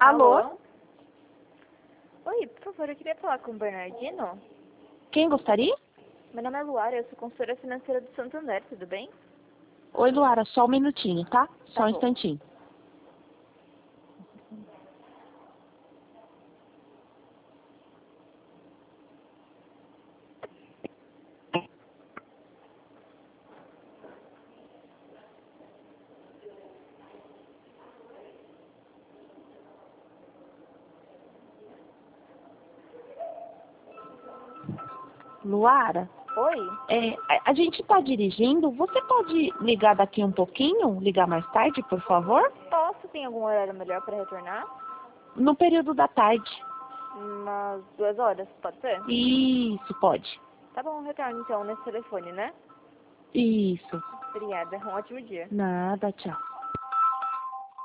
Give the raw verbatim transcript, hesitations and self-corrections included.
Alô? Alô? Oi, por favor, eu queria falar com o Bernardino. Quem gostaria? Meu nome é Luara, eu sou consultora financeira do Santander, tudo bem? Oi, Luara, só um minutinho, tá? Só Tá um bom. instantinho. Luara, Oi? é, a, a gente tá dirigindo. Você pode ligar daqui um pouquinho? Ligar mais tarde, por favor? Posso? Tem algum horário melhor para retornar? No período da tarde. Umas duas horas, pode ser? Isso, pode. Tá bom, retorno então nesse telefone, né? Isso. Obrigada, um ótimo dia. Nada, tchau.